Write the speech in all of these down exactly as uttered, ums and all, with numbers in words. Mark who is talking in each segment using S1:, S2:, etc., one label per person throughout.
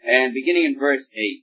S1: And beginning in verse eight.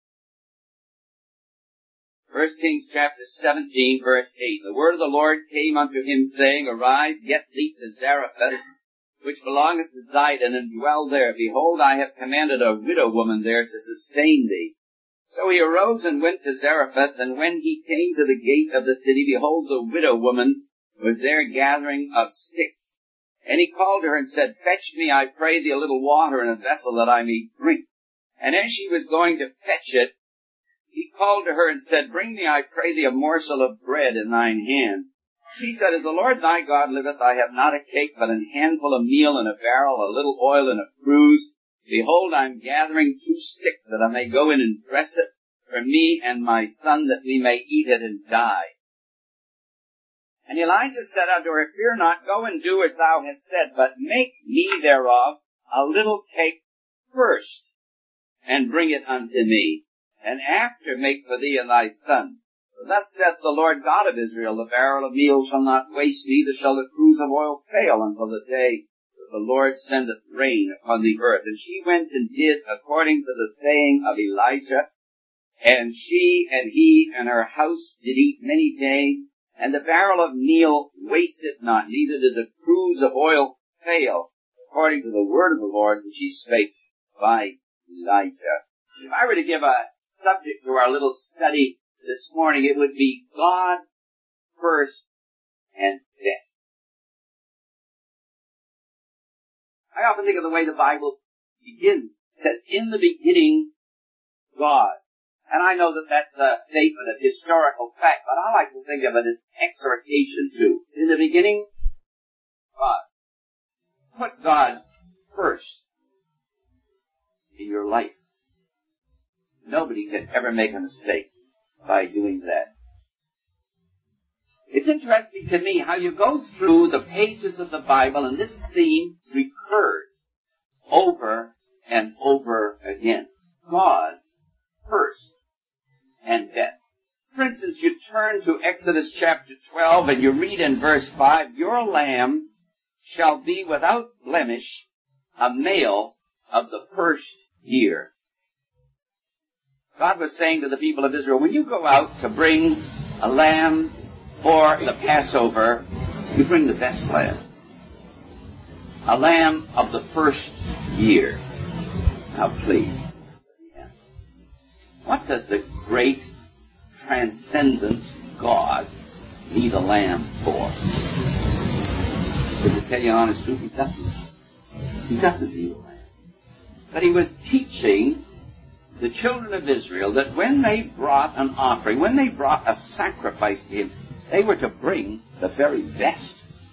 S1: First Kings chapter seventeen, verse eight. The word of the Lord came unto him, saying, Arise, get thee to Zarephath, which belongeth to Zidon, and dwell there. Behold, I have commanded a widow woman there to sustain thee. So he arose and went to Zarephath, and when he came to the gate of the city, behold, the widow woman was there gathering of sticks. And he called her and said, Fetch me, I pray thee, a little water in a vessel that I may drink. And as she was going to fetch it, he called to her and said, Bring me, I pray thee, a morsel of bread in thine hand. She said, As the Lord thy God liveth, I have not a cake, but an handful of meal in a barrel, a little oil in a cruse. Behold, I am gathering two sticks, that I may go in and dress it for me and my son, that we may eat it and die. And Elijah said unto her, Fear not, go and do as thou hast said, but make me thereof a little cake first, and bring it unto me, and after make for thee and thy son. For thus saith the Lord God of Israel, The barrel of meal shall not waste, neither shall the cruse of oil fail, until the day that the Lord sendeth rain upon the earth. And she went and did according to the saying of Elijah, and she and he and her house did eat many days, and the barrel of meal wasted not, neither did the cruse of oil fail, according to the word of the Lord which he spake by Elijah. If I were to give a subject to our little study this morning, it would be God first and best. I often think of the way the Bible begins. It says, In the beginning, God. And I know that that's a statement of historical fact, but I like to think of it as exhortation too. In the beginning, God. Put God first in your life. Nobody can ever make a mistake by doing that. It's interesting to me how you go through the pages of the Bible and this theme recurs over and over again. God first and best. For instance, you turn to Exodus chapter twelve and you read in verse five, Your lamb shall be without blemish, a male of the first year. God was saying to the people of Israel, when you go out to bring a lamb for the Passover, you bring the best lamb. A lamb of the first year. Now please. What does the great, transcendent God need a lamb for? To tell you the honest truth, he doesn't. He doesn't need a lamb. But he was teaching the children of Israel that when they brought an offering, when they brought a sacrifice to him, they were to bring the very best.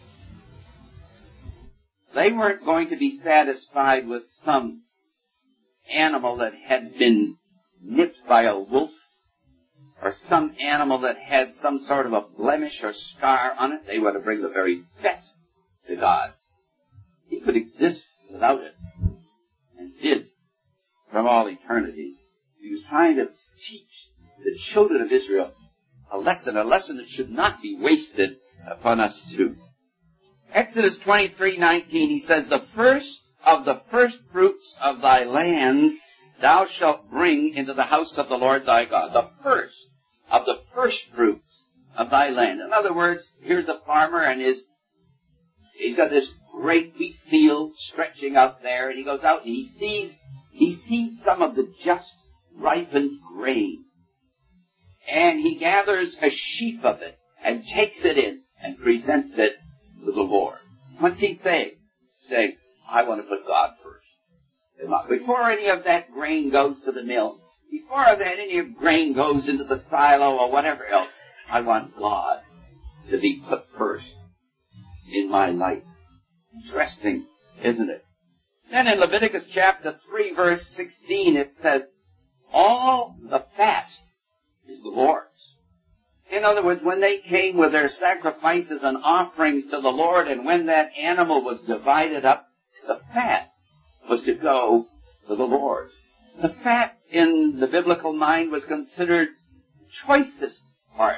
S1: They weren't going to be satisfied with some animal that had been nipped by a wolf, or some animal that had some sort of a blemish or scar on it. They were to bring the very best to God. He could exist without it, and did from all eternity. He was trying to teach the children of Israel a lesson, a lesson that should not be wasted upon us too. Exodus twenty-three nineteen, he says, The first of the first fruits of thy land thou shalt bring into the house of the Lord thy God. The first of the first fruits of thy land. In other words, here's a farmer and his, he's got this great wheat field stretching out there, and he goes out and he sees, he sees some of the just ripened grain. And he gathers a sheaf of it and takes it in and presents it to the Lord. What's he saying? Saying, I want to put God first. Before any of that grain goes to the mill, before that any of grain goes into the silo or whatever else, I want God to be put first in my life. Interesting, isn't it? Then in Leviticus chapter three, verse sixteen, it says, all the fat is the Lord's. In other words, when they came with their sacrifices and offerings to the Lord, and when that animal was divided up, the fat was to go to the Lord. The fat in the biblical mind was considered the choicest part.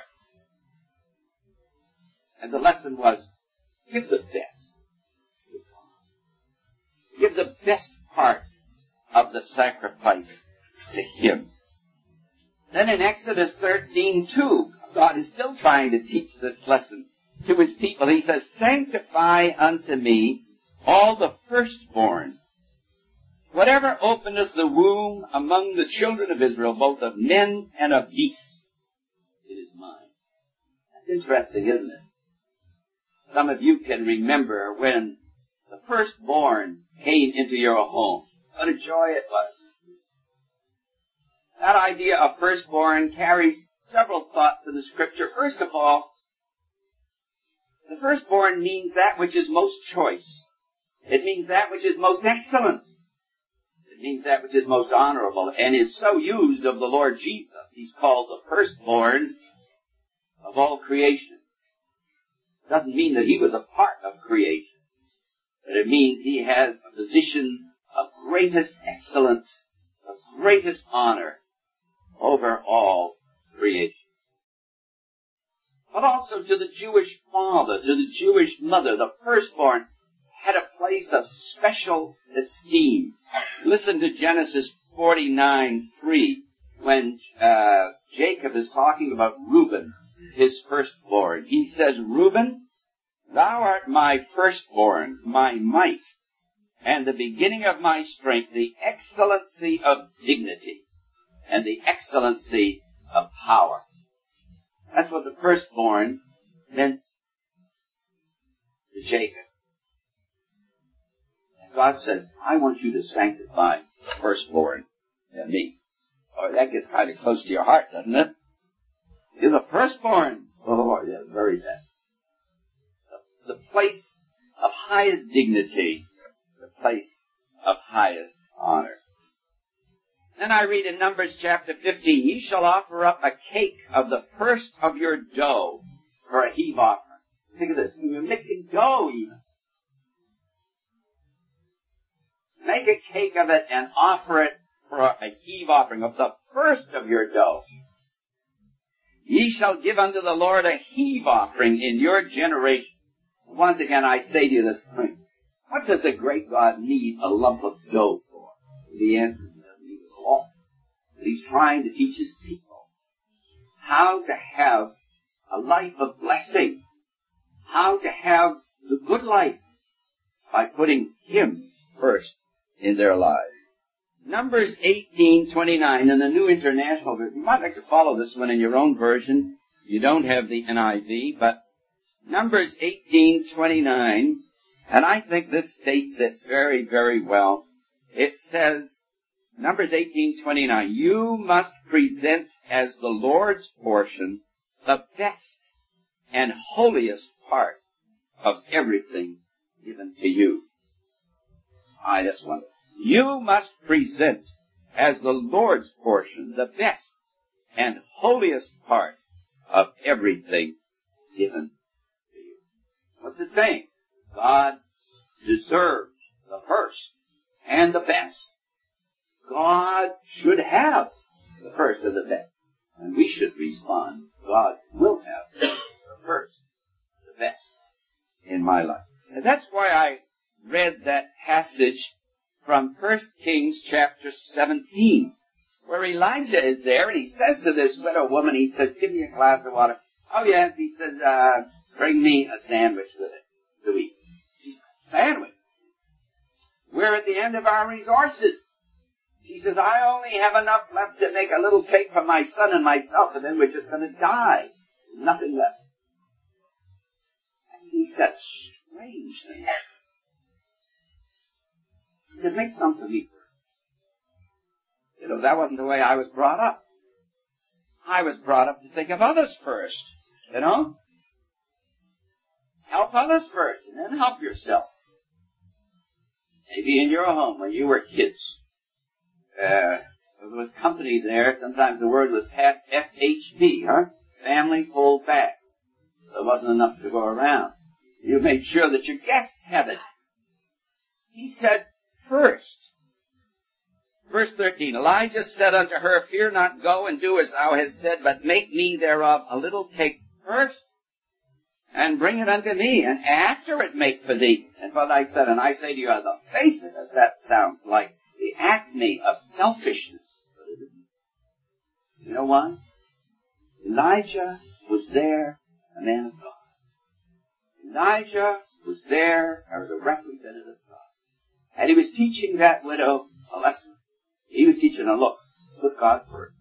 S1: And the lesson was, give the best. Give the best part of the sacrifice to Him. Then in Exodus thirteen two, God is still trying to teach this lesson to His people. He says, sanctify unto me all the firstborn. Whatever openeth the womb among the children of Israel, both of men and of beasts, it is mine. That's interesting, isn't it? Some of you can remember when the firstborn came into your home. What a joy it was. That idea of firstborn carries several thoughts in the Scripture. First of all, the firstborn means that which is most choice. It means that which is most excellent. It means that which is most honorable, and is so used of the Lord Jesus. He's called the firstborn of all creation. Doesn't mean that He was a part of creation, but it means He has a position of greatest excellence, of greatest honor over all creation. But also to the Jewish father, to the Jewish mother, the firstborn had a place of special esteem. Listen to Genesis forty-nine three, when uh, Jacob is talking about Reuben, his firstborn. He says, Reuben, thou art my firstborn, my might, and the beginning of my strength, the excellency of dignity, and the excellency of power. That's what the firstborn meant to Jacob. And God said, I want you to sanctify the firstborn and me. Oh, that gets kind of close to your heart, doesn't it? You're the firstborn. Oh, yeah, the very best. The, the place of highest dignity, the place of highest honor. Then I read in Numbers chapter fifteen, ye shall offer up a cake of the first of your dough for a heave offering. Think of this. You're mixing dough even. Make a cake of it and offer it for a heave offering of the first of your dough. Ye shall give unto the Lord a heave offering in your generation. Once again, I say to you this morning, what does the great God need a lump of dough for? The answer is all. He's trying to teach His people how to have a life of blessing, how to have the good life by putting Him first in their lives. Numbers eighteen twenty-nine in the New International Version. You might like to follow this one in your own version. You don't have the N I V, but Numbers eighteen twenty-nine, and I think this states it very, very well. It says, Numbers eighteen twenty-nine, you must present as the Lord's portion the best and holiest part of everything given to you. Ah, that's wonderful. You must present as the Lord's portion the best and holiest part of everything given to you. What's it saying? God deserves the first and the best. God should have the first and the best. And we should respond, God will have the first, the best in my life. And that's why I read that passage from First Kings chapter seventeen, where Elijah is there, and he says to this widow woman, he says, give me a glass of water. Oh yes, he says, uh, bring me a sandwich with it to eat. She says, sandwich? We're at the end of our resources. She says, I only have enough left to make a little cake for my son and myself, and then we're just going to die. There's nothing left. And he said, strange thing. He said, make some for me first. You know, that wasn't the way I was brought up. I was brought up to think of others first, you know? Help others first, and then help yourself. Maybe in your home when you were kids, uh, there was company there. Sometimes the word was F H P, huh? Family full pack. There wasn't enough to go around. You made sure that your guests had it. He said, first. Verse thirteen, Elijah said unto her, fear not, go and do as thou hast said, but make me thereof a little cake first, and bring it unto me, and after it make for thee, and for thy son. And I say to you, on the face of it, that sounds like the acme selfishness. But it isn't. You know why? Elijah was there, a man of God. Elijah was there as a representative of God. And he was teaching that widow a lesson. He was teaching her, look, put God first.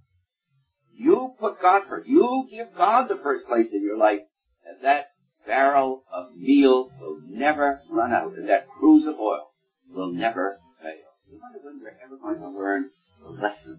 S1: You put God first. You give God the first place in your life, and that barrel of meal will never run out, and that cruse of oil will never fail. You wonder when we're ever going to learn the lesson.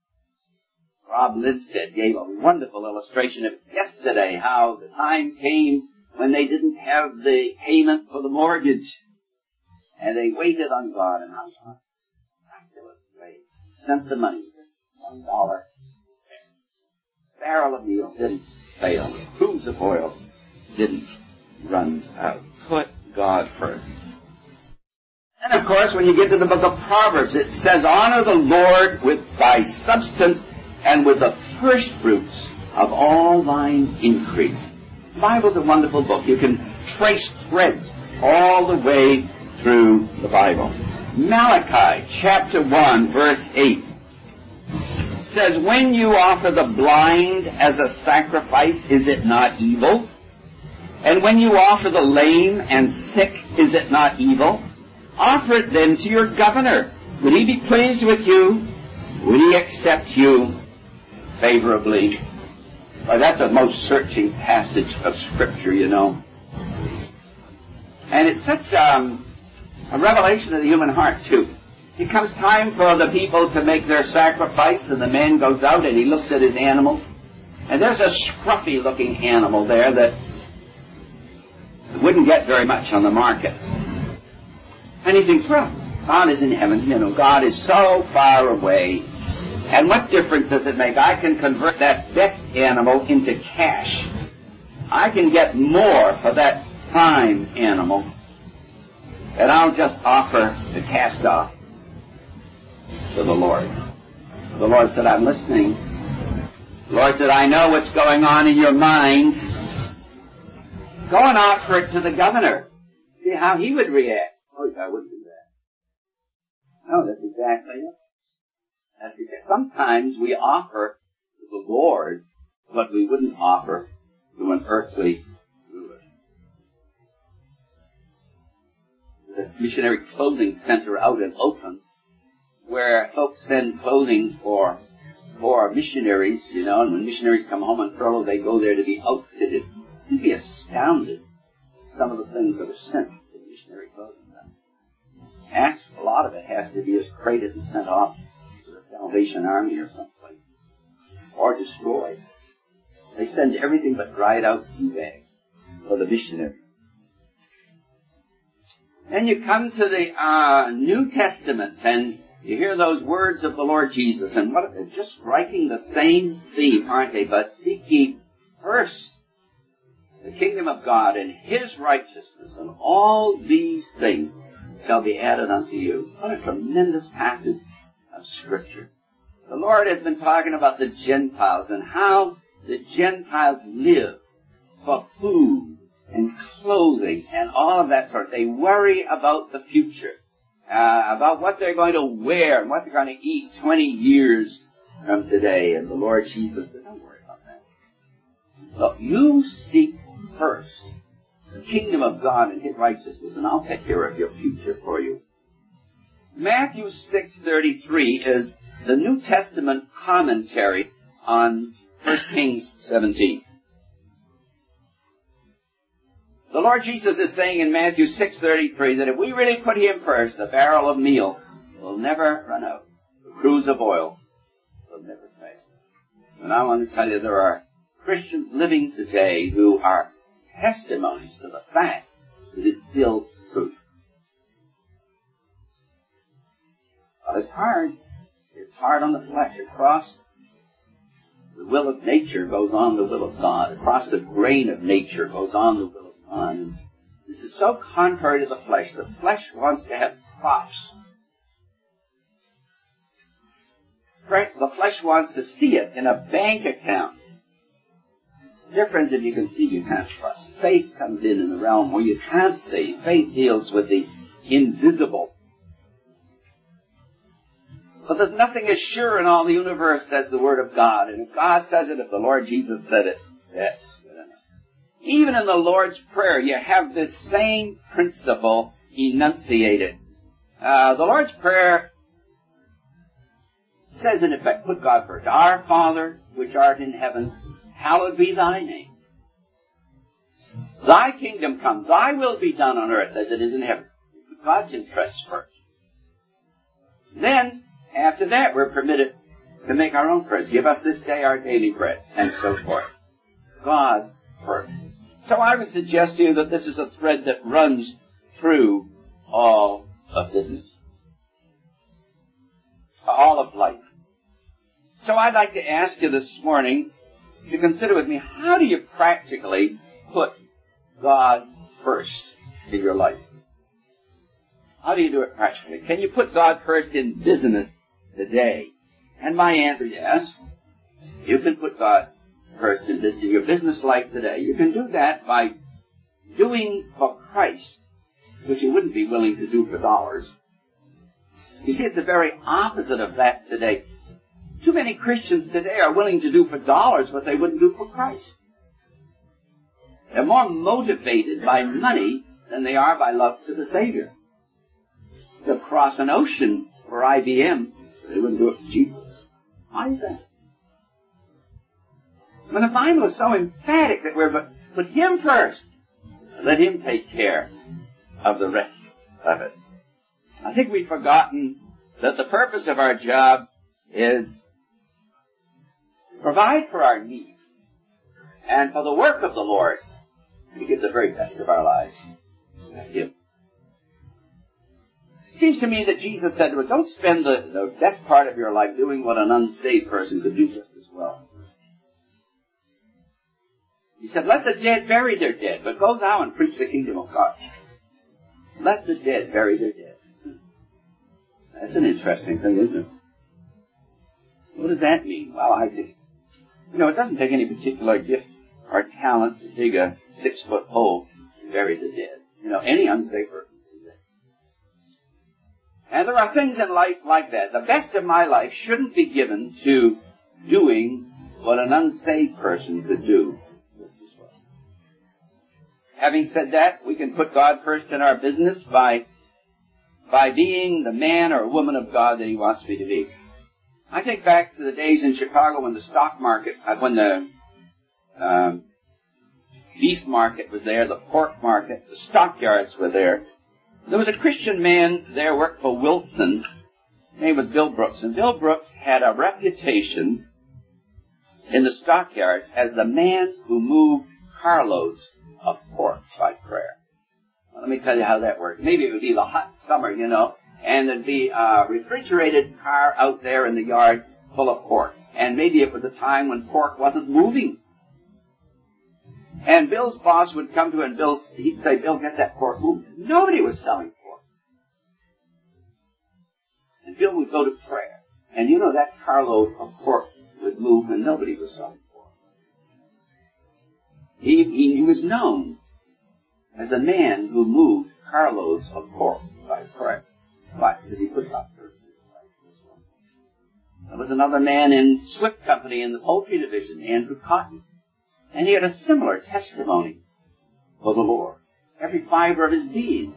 S1: Rob Linstead gave a wonderful illustration of it yesterday, how the time came when they didn't have the payment for the mortgage, and they waited on God, and how God miraculously sent the money, one dollar. Barrel of meal didn't fail. Cruse of oil didn't run out. Put God first. And of course, when you get to the book of Proverbs, it says, honor the Lord with thy substance and with the first fruits of all thine increase. The Bible's a wonderful book. You can trace threads all the way through the Bible. Malachi chapter one, verse eight says, when you offer the blind as a sacrifice, is it not evil? And when you offer the lame and sick, is it not evil? Offer it then to your governor. Would he be pleased with you? Would he accept you favorably? Well, that's a most searching passage of Scripture, you know. And it's such um, a revelation of the human heart, too. It comes time for the people to make their sacrifice, and the man goes out and he looks at his animal. And there's a scruffy-looking animal there that wouldn't get very much on the market. And he thinks, well, God is in heaven. You know, God is so far away. And what difference does it make? I can convert that best animal into cash. I can get more for that prime animal. And I'll just offer the cast-off to the Lord. The Lord said, I'm listening. The Lord said, I know what's going on in your mind. Go and offer it to the governor. See how he would react. Oh, I wouldn't do that. No, that's exactly it. That's exactly. Sometimes we offer to the Lord what we wouldn't offer to an earthly ruler. There's a missionary clothing center out in Oakland where folks send clothing for for missionaries, you know, and when missionaries come home on furlough, they go there to be outfitted. You'd be astounded some of the things that are sent in missionary clothing. Ask, a lot of it has to be as crated and sent off to the Salvation Army or someplace, or destroyed. They send everything but dried out tea bags for the missionary. Then you come to the uh, New Testament, and you hear those words of the Lord Jesus, and what they're just striking the same theme, aren't they? But seek ye first the kingdom of God and His righteousness, and all these things shall be added unto you. What a tremendous passage of Scripture. The Lord has been talking about the Gentiles and how the Gentiles live for food and clothing and all of that sort. They worry about the future, uh, about what they're going to wear and what they're going to eat twenty years from today. And the Lord Jesus said, don't worry about that. So you seek first the kingdom of God and His righteousness, and I'll take care of your future for you. Matthew six thirty-three is the New Testament commentary on First Kings seventeen. The Lord Jesus is saying in Matthew six thirty-three that if we really put Him first, the barrel of meal will never run out. The cruse of oil will never fail. And I want to tell you, there are Christians living today who are testimonies to the fact that it's still true. But it's hard. It's hard on the flesh. Across the will of nature goes on the will of God. Across the grain of nature goes on the will of God. And this is so contrary to the flesh. The flesh wants to have crops. The flesh wants to see it in a bank account. Dear friends, if you can see, you can't trust. Faith comes in in the realm where you can't see. Faith deals with the invisible. But there's nothing as sure in all the universe as the Word of God. And if God says it, if the Lord Jesus said it, that's good enough. Even in the Lord's Prayer, you have this same principle enunciated. Uh, the Lord's Prayer says, in effect, put God first. Our Father, which art in heaven, hallowed be thy name. Thy kingdom come. Thy will be done on earth as it is in heaven. Put God's interests first. Then, after that, we're permitted to make our own prayers. Give us this day our daily bread, and so forth. God first. So I would suggest to you that this is a thread that runs through all of business. All of life. So I'd like to ask you this morning to consider with me, how do you practically put God first in your life? How do you do it practically? Can you put God first in business today? And my answer is yes. You can put God first in your business life today. You can do that by doing for Christ, which you wouldn't be willing to do for dollars. You see, it's the very opposite of that today. Too many Christians today are willing to do for dollars what they wouldn't do for Christ. They're more motivated by money than they are by love to the Savior. They'll cross an ocean for I B M, but they wouldn't do it for Jesus. Why is that? When the Bible is so emphatic that we're to put Him first, let Him take care of the rest of it. I think we've forgotten that the purpose of our job is to provide for our needs and for the work of the Lord, to give the very best of our lives to Him. It seems to me that Jesus said to us, don't spend the, the best part of your life doing what an unsaved person could do just as well. He said, let the dead bury their dead, but go thou and preach the kingdom of God. Let the dead bury their dead. That's an interesting thing, isn't it? What does that mean? Well, I think, you know, it doesn't take any particular gift or talent to dig a six-foot hole and bury the dead. You know, any unsaved person can do that. And there are things in life like that. The best of my life shouldn't be given to doing what an unsaved person could do just as well. Having said that, we can put God first in our business by by being the man or woman of God that He wants me to be. I think back to the days in Chicago when the stock market, when the um, beef market was there, the pork market, the stockyards were there. There was a Christian man there, worked for Wilson. His name was Bill Brooks. And Bill Brooks had a reputation in the stockyards as the man who moved carloads of pork by prayer. Well, let me tell you how that worked. Maybe it would be the hot summer, you know, and there'd be a refrigerated car out there in the yard full of pork. And maybe it was a time when pork wasn't moving. And Bill's boss would come to him and Bill, he'd say, Bill, get that pork moving. Nobody was selling pork. And Bill would go to prayer. And you know that carload of pork would move and nobody was selling pork. He, he, he was known as a man who moved carloads of pork by prayer. Why? Because he put God first in his life as well. There was another man in Swift Company in the poultry division, Andrew Cotton. And he had a similar testimony for the Lord. Every fiber of his being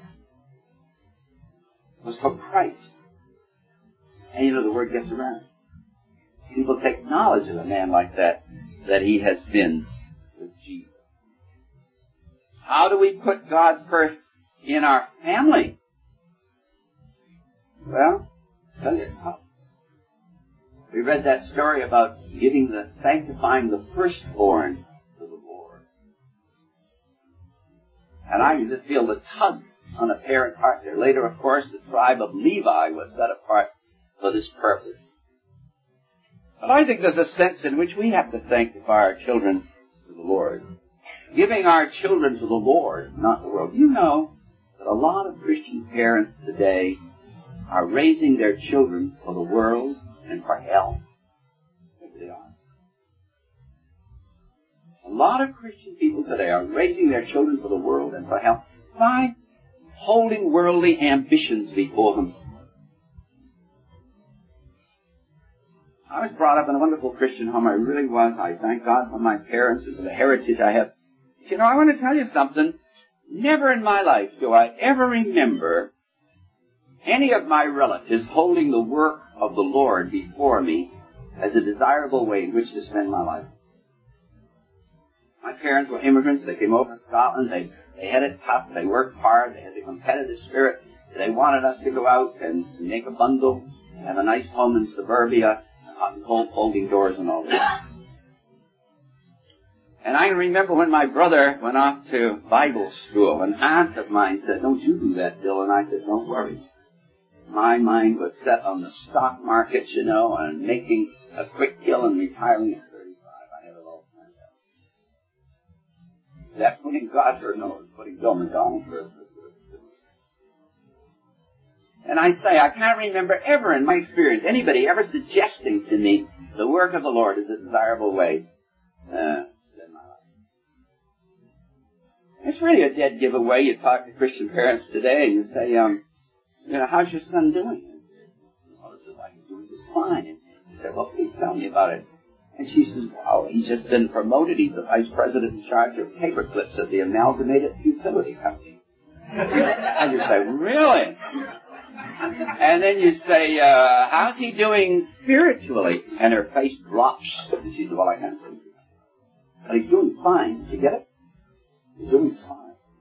S1: was for Christ. And you know, the word gets around. People take knowledge of a man like that, that he has been with Jesus. How do we put God first in our family? Well, I'll tell you how. We read that story about giving the, sanctifying the firstborn to the Lord. And I just feel the tug on a parent's heart there. Later, of course, the tribe of Levi was set apart for this purpose. But I think there's a sense in which we have to sanctify our children to the Lord. Giving our children to the Lord, not the world. You know that a lot of Christian parents today are raising their children for the world and for hell. Yes, they are. A lot of Christian people today are raising their children for the world and for hell by holding worldly ambitions before them. I was brought up in a wonderful Christian home. I really was. I thank God for my parents and for the heritage I have. You know, I want to tell you something. Never in my life do I ever remember any of my relatives holding the work of the Lord before me as a desirable way in which to spend my life. My parents were immigrants. They came over from Scotland. They, they had it tough. They worked hard. They had the competitive spirit. They wanted us to go out and make a bundle, have a nice home in suburbia, hot and cold folding doors and all that. And I remember when my brother went off to Bible school, an aunt of mine said, "Don't you do that, Bill?" And I said, "Don't worry." My mind was set on the stock market, you know, and making a quick kill and retiring at thirty-five. I had it all planned out. Is that putting God first? No, it's putting Bill McDonald first. And I say, I can't remember ever in my experience anybody ever suggesting to me the work of the Lord is a desirable way uh, in my life. It's really a dead giveaway. You talk to Christian parents today and you say, um, you know, how's your son doing? Oh, this is like he's doing just fine. And you say, well, please tell me about it. And she says, well, he's just been promoted. He's the vice president in charge of paper clips at the Amalgamated Utility Company. And you say, really? And then you say, uh, how's he doing spiritually? And her face drops. And she says, well, I can't see. But he's doing fine. Did you get it? He's doing fine.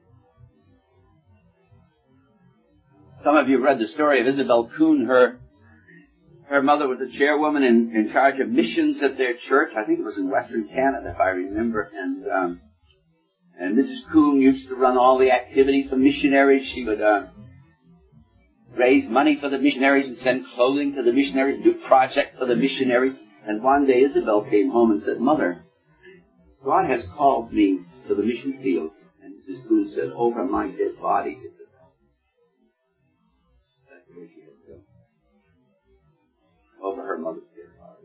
S1: Some of you read the story of Isabel Kuhn. Her her mother was a chairwoman in, in charge of missions at their church. I think it was in Western Canada, if I remember. And um, and Missus Kuhn used to run all the activities for missionaries. She would uh, raise money for the missionaries and send clothing to the missionaries, do projects for the missionaries. And one day Isabel came home and said, "Mother, God has called me to the mission field." And Missus Kuhn said, "Over my dead body." That's the way she had to go. Over her mother's dead body.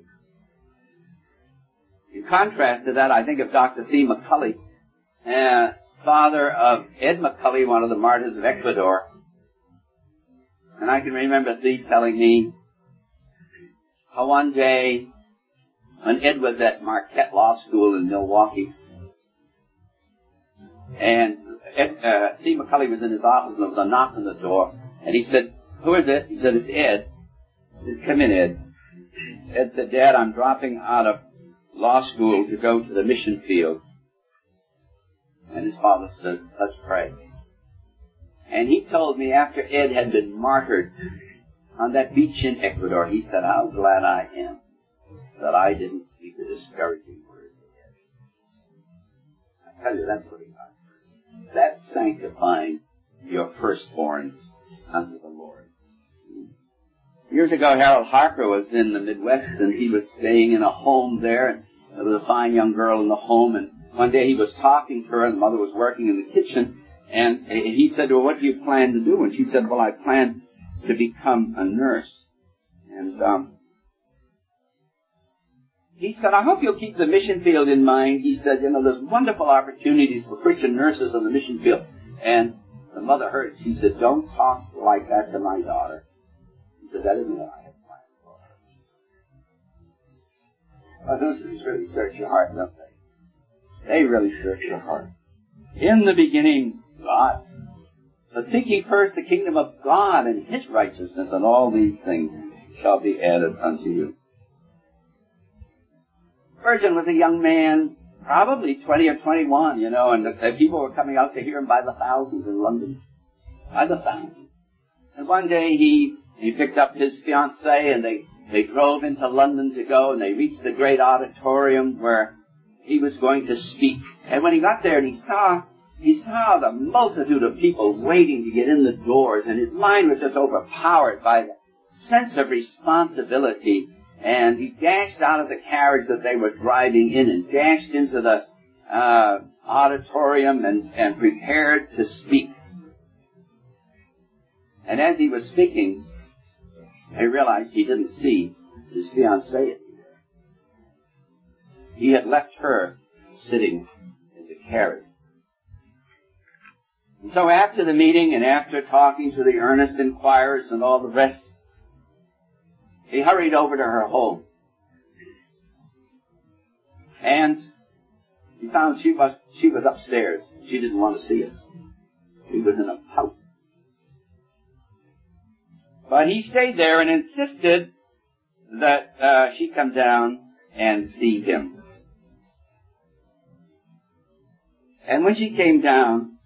S1: In contrast to that, I think of Doctor Thee McCulley, uh, father of Ed McCulley, one of the martyrs of Ecuador. And I can remember Thee telling me how one day, when Ed was at Marquette Law School in Milwaukee, and Ed, uh, Thee McCulley was in his office and there was a knock on the door, and he said, "Who is it?" He said, "It's Ed." He said, "Come in, Ed." Ed said, "Dad, I'm dropping out of law school to go to the mission field." And his father said, "Let's pray." And he told me after Ed had been martyred on that beach in Ecuador, he said, "How glad I am that I didn't speak a discouraging word to Ed." I tell you, that's putting God first. That's sanctifying your firstborn unto the Lord. Years ago, Harold Harker was in the Midwest, and he was staying in a home there, and there was a fine young girl in the home, and one day he was talking to her, and the mother was working in the kitchen, and he said, "Well, what do you plan to do?" And she said, "Well, I plan to become a nurse." And um, he said, "I hope you'll keep the mission field in mind." He said, "You know, there's wonderful opportunities for Christian nurses on the mission field." And the mother heard. She said, "Don't talk like that to my daughter." He said, "That isn't what I have planned for her." Well, those things really search your heart, don't they? They really search your heart. In the beginning, God. But seek ye first the kingdom of God and His righteousness, and all these things shall be added unto you. Spurgeon was a young man, probably twenty or twenty-one, you know, and the, the people were coming out to hear him by the thousands in London. By the thousands. And one day he, he picked up his fiancée, and they, they drove into London to go, and they reached the great auditorium where he was going to speak. And when he got there and he saw, he saw the multitude of people waiting to get in the doors, and his mind was just overpowered by the sense of responsibility. And he dashed out of the carriage that they were driving in and dashed into the uh, auditorium and, and prepared to speak. And as he was speaking, he realized he didn't see his fiancée. He had left her sitting in the carriage. And so after the meeting and after talking to the earnest inquirers and all the rest, he hurried over to her home. And he found she was, she was upstairs. She didn't want to see it. He was in a pout. But he stayed there and insisted that uh, she come down and see him. And when she came down,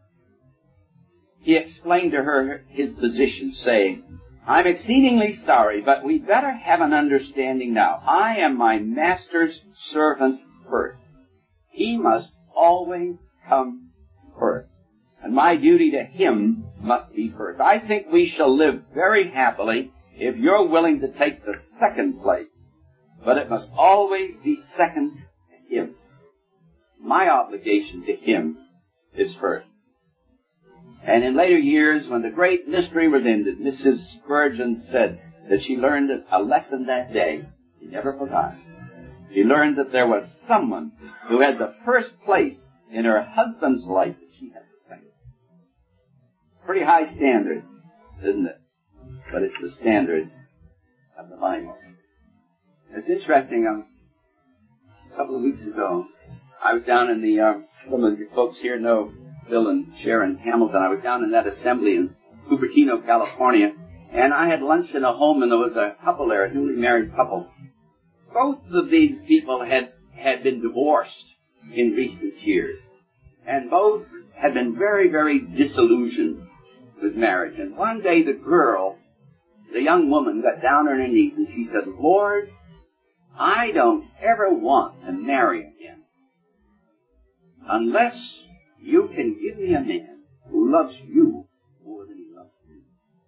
S1: he explained to her his position, saying, I'm exceedingly sorry, but we better have an understanding now. I am my master's servant first. He must always come first. And my duty to him must be first. I think we shall live very happily if you're willing to take the second place. But it must always be second to him. My obligation to him is first. And in later years, when the great mystery was ended, Missus Spurgeon said that she learned a lesson that day. She never forgot. She learned that there was someone who had the first place in her husband's life that she had the second. Pretty high standards, isn't it? But it's the standards of the Bible. It's interesting, um, a couple of weeks ago, I was down in the, um, some of you folks here know Bill and Sharon Hamilton. I was down in that assembly in Cupertino, California, and I had lunch in a home, and there was a couple there, a newly married couple. Both of these people had, had been divorced in recent years, and both had been very, very disillusioned with marriage. And one day the girl, the young woman, got down on her knees and she said, Lord, I don't ever want to marry again unless you can give me a man who loves you more than he loves me.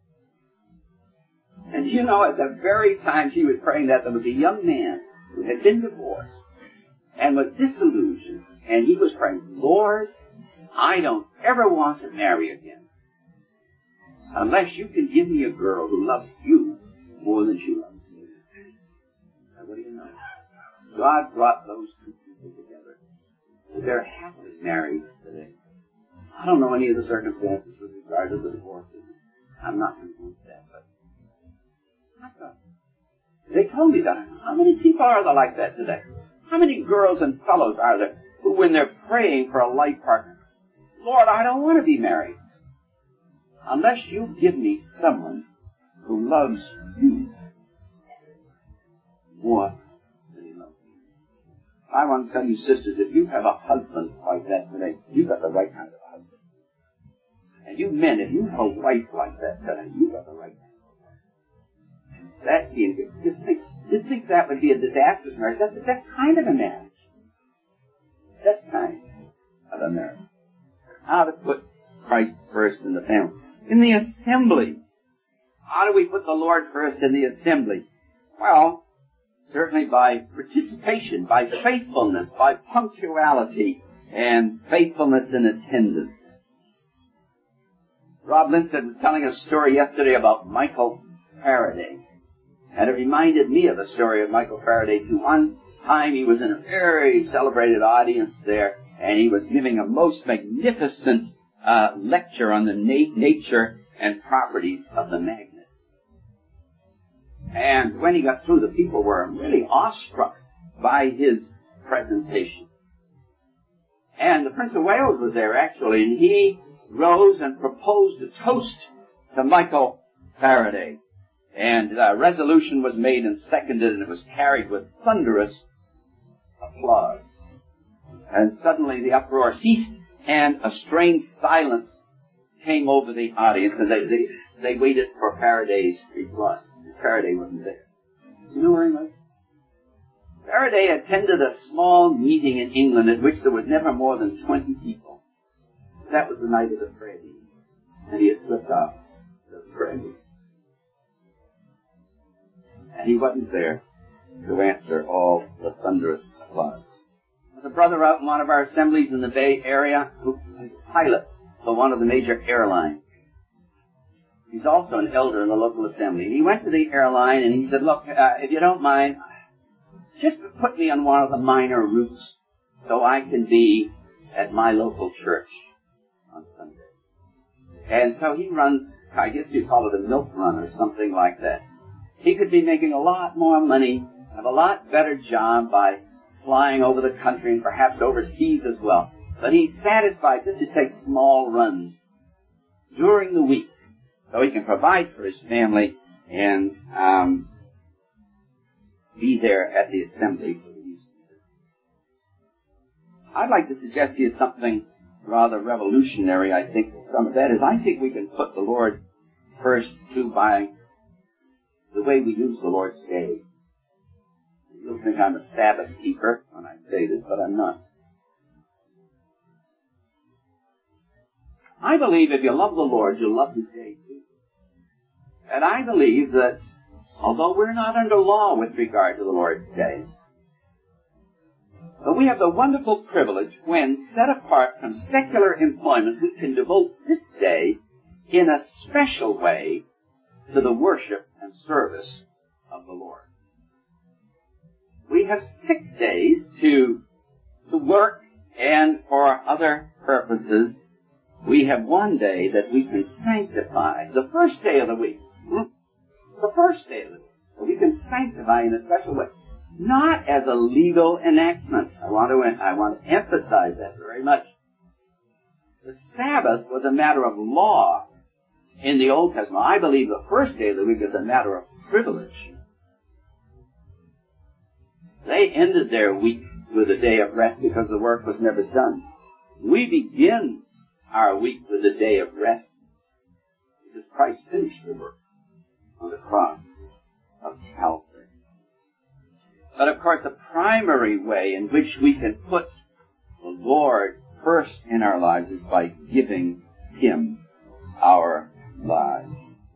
S1: And you know, at the very time she was praying that, there was a young man who had been divorced and was disillusioned, and he was praying, Lord, I don't ever want to marry again unless you can give me a girl who loves you more than she loves me. And what do you know? God brought those two people together. They're happily married today. I don't know any of the circumstances with regard to the divorces. I'm not going to go into that, but I thought, they told me that. How many people are there like that today? How many girls and fellows are there who, when they're praying for a life partner, Lord, I don't want to be married unless you give me someone who loves you more than he loves me. I want to tell you, sisters, if you have a husband like that today, you've got the right kind of a husband. And you men, if you have a wife like that today, you've got the right kind of a wife. That, you just think, just think that would be a disastrous marriage. That's that kind of a marriage. That kind of a marriage. How to put Christ first in the family. In the assembly. How do we put the Lord first in the assembly? Well, certainly by participation, by faithfulness, by punctuality, and faithfulness in attendance. Rob Linstead was telling a story yesterday about Michael Faraday. And it reminded me of the story of Michael Faraday too. One time he was in a very celebrated audience there, and he was giving a most magnificent uh, lecture on the na- nature and properties of the magnet. And when he got through, the people were really awestruck by his presentation. And the Prince of Wales was there, actually, and he rose and proposed a toast to Michael Faraday. And a resolution was made and seconded, and it was carried with thunderous applause. And suddenly the uproar ceased, and a strange silence came over the audience, and they, they, they waited for Faraday's reply. Faraday wasn't there. You know where he was? Faraday attended a small meeting in England at which there was never more than twenty people. That was the night of the prayer meeting. And he had slipped off the prayer meeting. And he wasn't there to answer all the thunderous applause. There's a brother out in one of our assemblies in the Bay Area who is a pilot for one of the major airlines. He's also an elder in the local assembly. And he went to the airline and he said, look, uh, if you don't mind, just put me on one of the minor routes so I can be at my local church on Sunday. And so he runs, I guess you call it a milk run or something like that. He could be making a lot more money, have a lot better job by flying over the country and perhaps overseas as well. But he's satisfied just to take small runs during the week so he can provide for his family and um, be there at the assembly. I'd like to suggest to you something rather revolutionary, I think. Some of that is I think we can put the Lord first, too, by the way we use the Lord's Day. You'll think I'm a Sabbath keeper when I say this, but I'm not. I believe if you love the Lord, you'll love His day too. And I believe that although we're not under law with regard to the Lord's Day, but we have the wonderful privilege when set apart from secular employment, we can devote this day in a special way to the worship and service of the Lord. We have six days to, to work, and for other purposes, we have one day that we can sanctify. The first day of the week. The first day of the week. We can sanctify in a special way. Not as a legal enactment. I want to, I want to emphasize that very much. The Sabbath was a matter of law in the Old Testament. I believe the first day of the week is a matter of privilege. They ended their week with a day of rest because the work was never done. We begin our week with a day of rest because Christ finished the work on the cross of Calvary. But of course, the primary way in which we can put the Lord first in our lives is by giving Him our lives.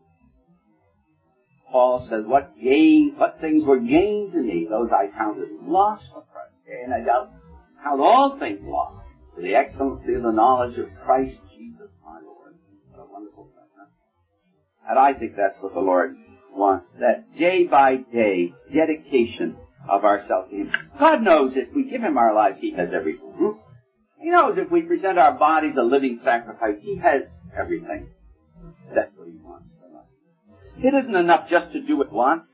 S1: Paul says, what gain, what things were gained to me, those I counted loss for Christ. And I don't count all things lost for the excellency of the knowledge of Christ Jesus my Lord. What a wonderful thing, huh? And I think that's what the Lord wants, that day by day dedication of ourselves to Him. God knows if we give Him our lives, He has everything. He knows if we present our bodies a living sacrifice, He has everything. That's what He wants from us. It isn't enough just to do it once.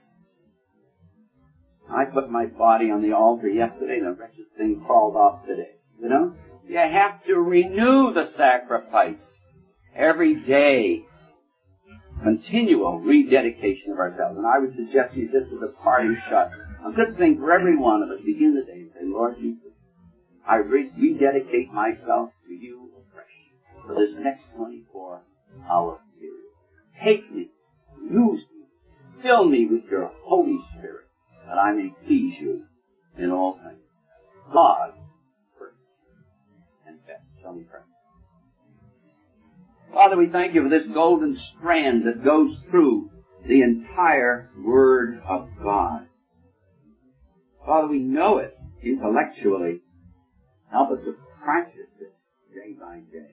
S1: I put my body on the altar yesterday and the wretched thing crawled off today. You know? You have to renew the sacrifice every day. Continual rededication of ourselves. And I would suggest to you this is a parting shot. A good thing for every one of us. Begin the day and say, Lord Jesus, I rededicate myself to you afresh for this next twenty-four hour period. Take me, use me, fill me with your Holy Spirit, that I may please you in all things. God first and best. Shall we pray? Father, we thank you for this golden strand that goes through the entire Word of God. Father, we know it intellectually. Help us to practice it day by day.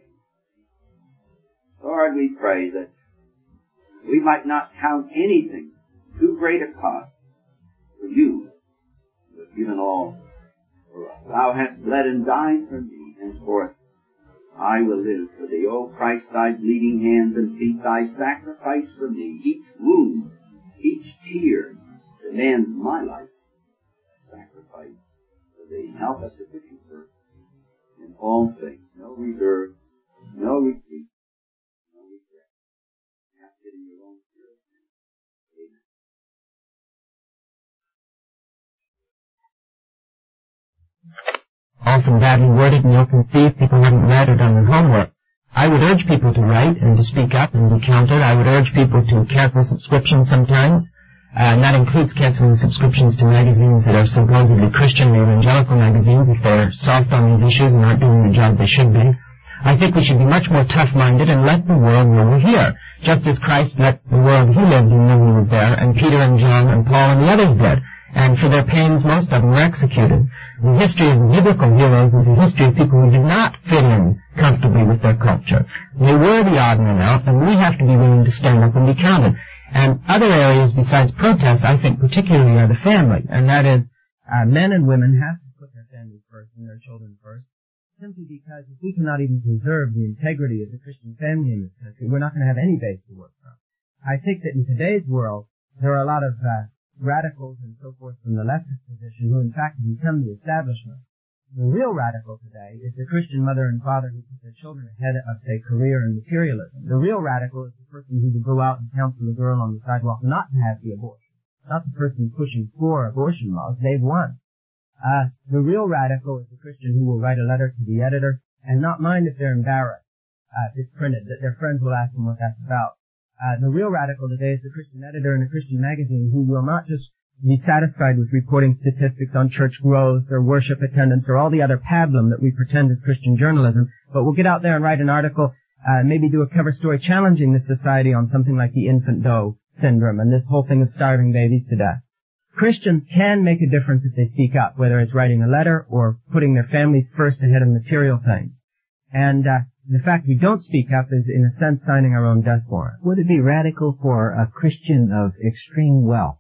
S1: Lord, we pray that we might not count anything too great a cost for you, but given all for us. Thou hast bled and died for me, henceforth I will live for thee. O Christ, thy bleeding hands and feet, thy sacrifice for me. Each wound, each tear demands my life. Sacrifice for thee. Help us to put you first in all things. No reserve, no retreat, no regret. Cast it in your own spirit.
S2: Amen. Often badly worded and ill-conceived, people haven't read or done their homework. I would urge people to write and to speak up and be counted. I would urge people to cancel subscriptions sometimes, uh, and that includes canceling subscriptions to magazines that are supposedly Christian or evangelical magazines if they're soft on these issues and aren't doing the job they should be. I think we should be much more tough-minded and let the world know we're here, just as Christ let the world He lived in know we were there, and Peter and John and Paul and the others did. And for their pains, most of them were executed. The history of the biblical heroes is a history of people who did not fit in comfortably with their culture. They were the odd men out, and we have to be willing to stand up and be counted. And other areas besides protests, I think particularly are the family, and that is, uh, men and women have to put their families first and their children first, simply because if we cannot even preserve the integrity of the Christian family in this country, we're not going to have any base to work from. I think that in today's world, there are a lot of uh, radicals and so forth from the leftist position who in fact become the establishment. The real radical today is the Christian mother and father who put their children ahead of, say, career and materialism. The real radical is the person who would go out and counsel a girl on the sidewalk not to have the abortion. Not the person pushing for abortion laws. They've won. Uh, the real radical is the Christian who will write a letter to the editor and not mind if they're embarrassed, uh, if it's printed, that their friends will ask them what that's about. Uh, the real radical today is the Christian editor in a Christian magazine who will not just be satisfied with reporting statistics on church growth or worship attendance or all the other pablum that we pretend is Christian journalism, but will get out there and write an article, uh, maybe do a cover story challenging the society on something like the infant doe syndrome and this whole thing of starving babies to death. Christians can make a difference if they speak up, whether it's writing a letter or putting their families first ahead of material things. And uh, the fact we don't speak up is, in a sense, signing our own death warrant.
S3: Would it be radical for a Christian of extreme wealth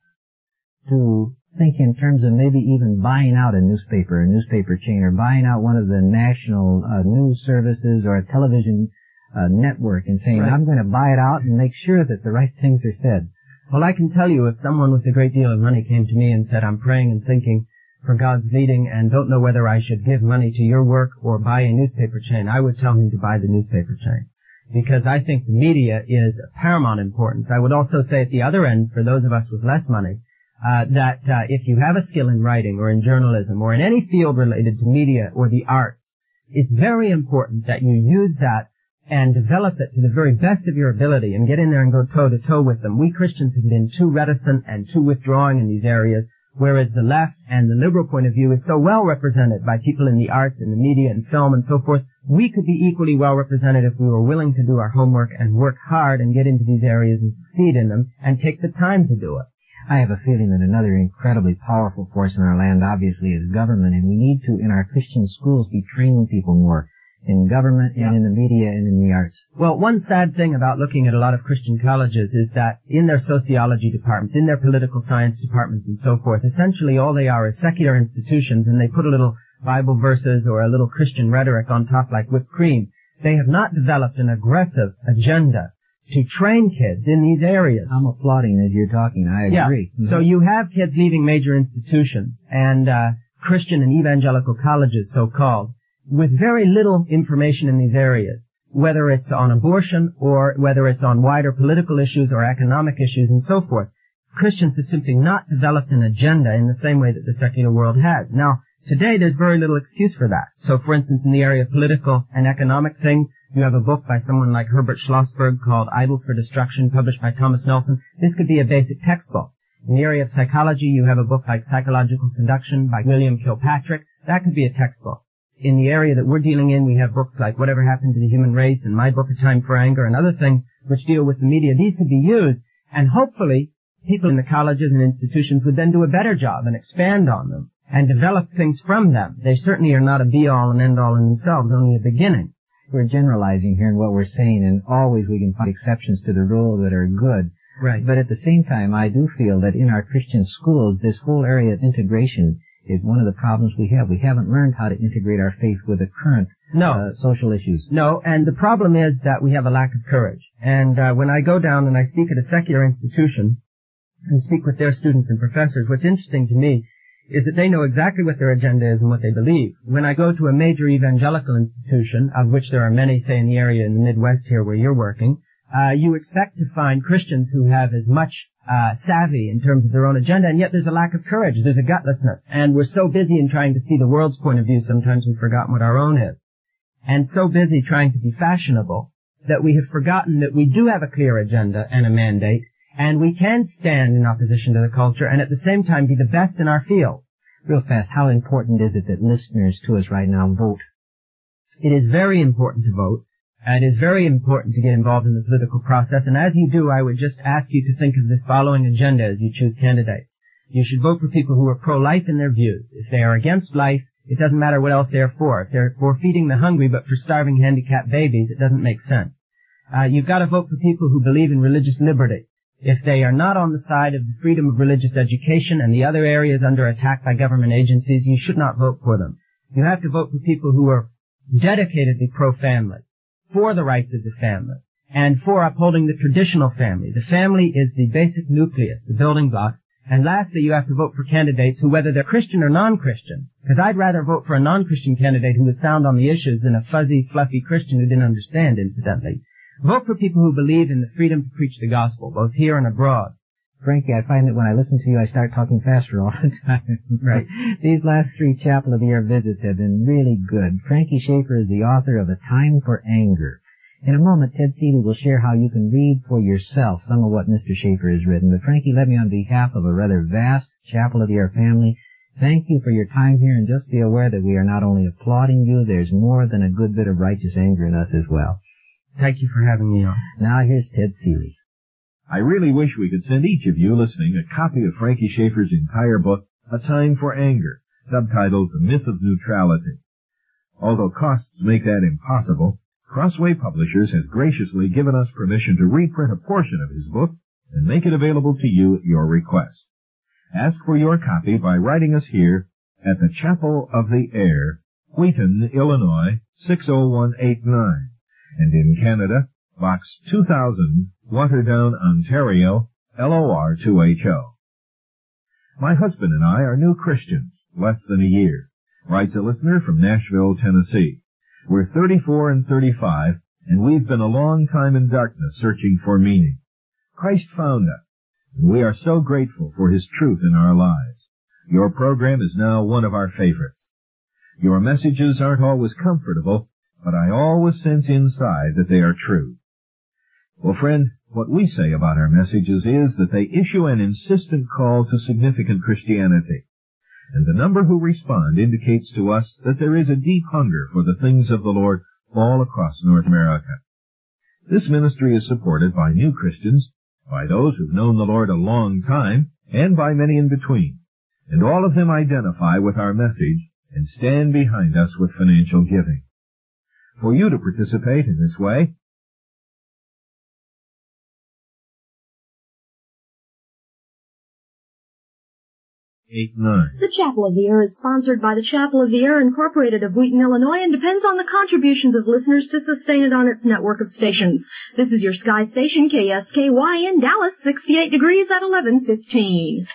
S3: to think in terms of maybe even buying out a newspaper, a newspaper chain, or buying out one of the national uh, news services or a television uh, network and saying, right, I'm going to buy it out and make sure that the right things are said?
S2: Well, I can tell you, if someone with a great deal of money came to me and said, I'm praying and thinking for God's leading and don't know whether I should give money to your work or buy a newspaper chain, I would tell him to buy the newspaper chain. Because I think the media is of paramount importance. I would also say at the other end, for those of us with less money, Uh, that uh, if you have a skill in writing or in journalism or in any field related to media or the arts, it's very important that you use that and develop it to the very best of your ability and get in there and go toe-to-toe with them. We Christians have been too reticent and too withdrawing in these areas, whereas the left and the liberal point of view is so well represented by people in the arts and the media and film and so forth. We could be equally well represented if we were willing to do our homework and work hard and get into these areas and succeed in them and take the time to do it.
S3: I have a feeling that another incredibly powerful force in our land, obviously, is government, and we need to, in our Christian schools, be training people more in government and yeah. in the media and in the arts.
S2: Well, one sad thing about looking at a lot of Christian colleges is that in their sociology departments, in their political science departments and so forth, essentially all they are is secular institutions, and they put a little Bible verses or a little Christian rhetoric on top like whipped cream. They have not developed an aggressive agenda to train kids in these areas.
S3: I'm applauding as you're talking. I agree.
S2: Yeah. Mm-hmm. So you have kids leaving major institutions and uh Christian and evangelical colleges, so-called, with very little information in these areas, whether it's on abortion or whether it's on wider political issues or economic issues and so forth. Christians have simply not developed an agenda in the same way that the secular world has. Now, today there's very little excuse for that. So, for instance, in the area of political and economic things, you have a book by someone like Herbert Schlossberg called Idle for Destruction, published by Thomas Nelson. This could be a basic textbook. In the area of psychology, you have a book like Psychological Seduction by William Kilpatrick. That could be a textbook. In the area that we're dealing in, we have books like Whatever Happened to the Human Race and My Book, A Time for Anger, and other things which deal with the media. These could be used, and hopefully people in the colleges and institutions would then do a better job and expand on them and develop things from them. They certainly are not a be-all and end-all in themselves, only a beginning.
S3: We're generalizing here in what we're saying, and always we can find exceptions to the rule that are good.
S2: Right.
S3: But at the same time, I do feel that in our Christian schools, this whole area of integration is one of the problems we have. We haven't learned how to integrate our faith with the current
S2: no.
S3: uh, social issues.
S2: No, and the problem is that we have a lack of courage. And uh, when I go down and I speak at a secular institution and speak with their students and professors, what's interesting to me is that they know exactly what their agenda is and what they believe. When I go to a major evangelical institution, of which there are many, say, in the area in the Midwest here where you're working, uh, you expect to find Christians who have as much uh savvy in terms of their own agenda, and yet there's a lack of courage. There's a gutlessness. And we're so busy in trying to see the world's point of view, sometimes we've forgotten what our own is. And so busy trying to be fashionable that we have forgotten that we do have a clear agenda and a mandate, and we can stand in opposition to the culture and at the same time be the best in our field.
S3: Real fast, how important is it that listeners to us right now vote?
S2: It is very important to vote. And it is very important to get involved in the political process. And as you do, I would just ask you to think of this following agenda as you choose candidates. You should vote for people who are pro-life in their views. If they are against life, it doesn't matter what else they are for. If they're for feeding the hungry but for starving handicapped babies, it doesn't make sense. Uh, you've got to vote for people who believe in religious liberty. If they are not on the side of the freedom of religious education and the other areas under attack by government agencies, you should not vote for them. You have to vote for people who are dedicatedly pro-family, for the rights of the family, and for upholding the traditional family. The family is the basic nucleus, the building block,
S4: And lastly, you have to vote for candidates who, whether they're Christian or non-Christian, because I'd rather vote for a non-Christian candidate who was sound on the issues than a fuzzy, fluffy Christian who didn't understand, incidentally. Vote for people who believe in the freedom to preach the gospel, both here and abroad.
S3: Frankie, I find that when I listen to you, I start talking faster all the time.
S4: Right.
S3: These last three Chapel of the Year visits have been really good. Frankie Schaeffer is the author of A Time for Anger. In a moment, Ted Seeley will share how you can read for yourself some of what Mister Schaeffer has written. But Frankie, let me, on behalf of a rather vast Chapel of the Year family, thank you for your time here, and just be aware that we are not only applauding you, there's more than a good bit of righteous anger in us as well.
S4: Thank you for having me on.
S3: Now here's Ted Seeley.
S5: I really wish we could send each of you listening a copy of Frankie Schaeffer's entire book, A Time for Anger, subtitled The Myth of Neutrality. Although costs make that impossible, Crossway Publishers has graciously given us permission to reprint a portion of his book and make it available to you at your request. Ask for your copy by writing us here at the Chapel of the Air, Wheaton, Illinois, six oh one eight nine, and in Canada, Box two thousand, Waterdown, Ontario, L O R two H O. My husband and I are new Christians, less than a year, writes a listener from Nashville, Tennessee. We're thirty-four and thirty-five, and we've been a long time in darkness searching for meaning. Christ found us, and we are so grateful for his truth in our lives. Your program is now one of our favorites. Your messages aren't always comfortable, but I always sense inside that they are true. Well, friend, what we say about our messages is that they issue an insistent call to significant Christianity. And the number who respond indicates to us that there is a deep hunger for the things of the Lord all across North America. This ministry is supported by new Christians, by those who've known the Lord a long time, and by many in between. And all of them identify with our message and stand behind us with financial giving. For you to participate in this way, eight nine.
S6: The Chapel of the Air is sponsored by the Chapel of the Air Incorporated of Wheaton, Illinois, and depends on the contributions of listeners to sustain it on its network of stations. This is your Sky Station, K S K Y in Dallas, sixty-eight degrees at eleven fifteen.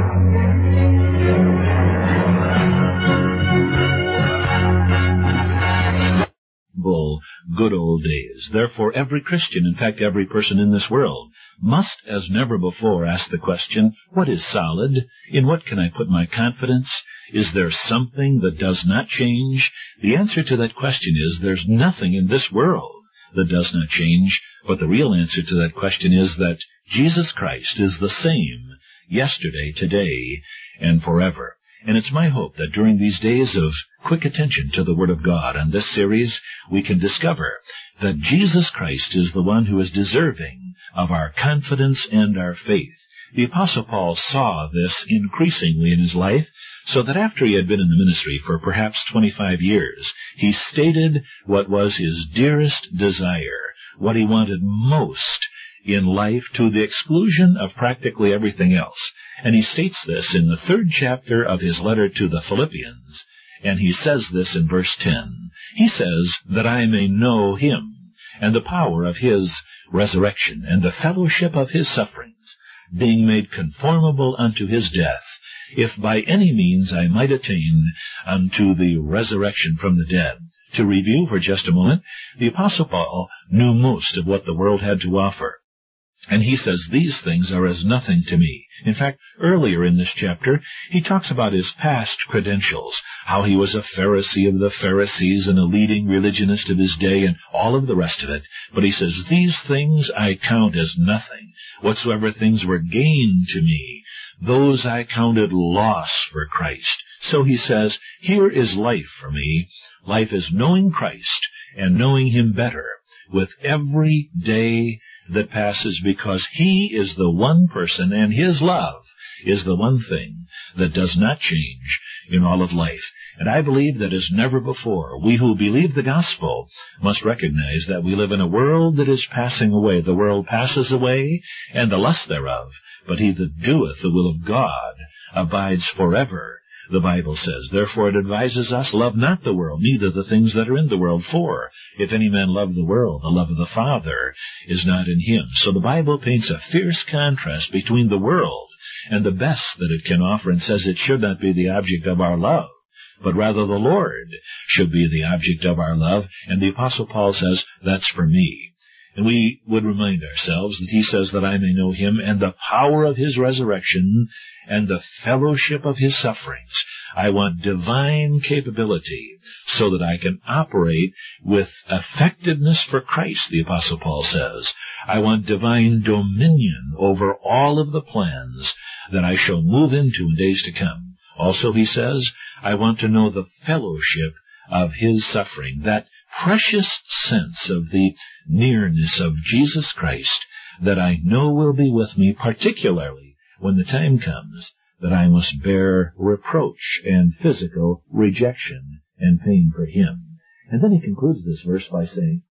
S7: Good old days. Therefore, every Christian, in fact, every person in this world, must, as never before, ask the question, what is solid? In what can I put my confidence? Is there something that does not change? The answer to that question is there's nothing in this world that does not change, but the real answer to that question is that Jesus Christ is the same yesterday, today, and forever. And it's my hope that during these days of quick attention to the Word of God on this series, we can discover that Jesus Christ is the one who is deserving of our confidence and our faith. The Apostle Paul saw this increasingly in his life, so that after he had been in the ministry for perhaps twenty-five years, he stated what was his dearest desire, what he wanted most in life, to the exclusion of practically everything else. And he states this in the third chapter of his letter to the Philippians, and he says this in verse ten. He says, that I may know him, and the power of his resurrection, and the fellowship of his sufferings, being made conformable unto his death, if by any means I might attain unto the resurrection from the dead. To review for just a moment, the Apostle Paul knew most of what the world had to offer. And he says, these things are as nothing to me. In fact, earlier in this chapter, he talks about his past credentials, how he was a Pharisee of the Pharisees and a leading religionist of his day and all of the rest of it. But he says, these things I count as nothing. Whatsoever things were gain to me, those I counted loss for Christ. So he says, here is life for me. Life is knowing Christ and knowing him better with every day that passes, because he is the one person and his love is the one thing that does not change in all of life. And I believe that as never before, we who believe the gospel must recognize that we live in a world that is passing away. The world passes away and the lust thereof, but he that doeth the will of God abides forever. The Bible says, therefore it advises us, love not the world, neither the things that are in the world. For if any man love the world, the love of the Father is not in him. So the Bible paints a fierce contrast between the world and the best that it can offer, and says it should not be the object of our love, but rather the Lord should be the object of our love. And the Apostle Paul says, that's for me. And we would remind ourselves that he says that I may know him and the power of his resurrection and the fellowship of his sufferings. I want divine capability so that I can operate with effectiveness for Christ, the Apostle Paul says. I want divine dominion over all of the plans that I shall move into in days to come. Also, he says, I want to know the fellowship of his suffering, that precious sense of the nearness of Jesus Christ that I know will be with me, particularly when the time comes that I must bear reproach and physical rejection and pain for him. And then he concludes this verse by saying,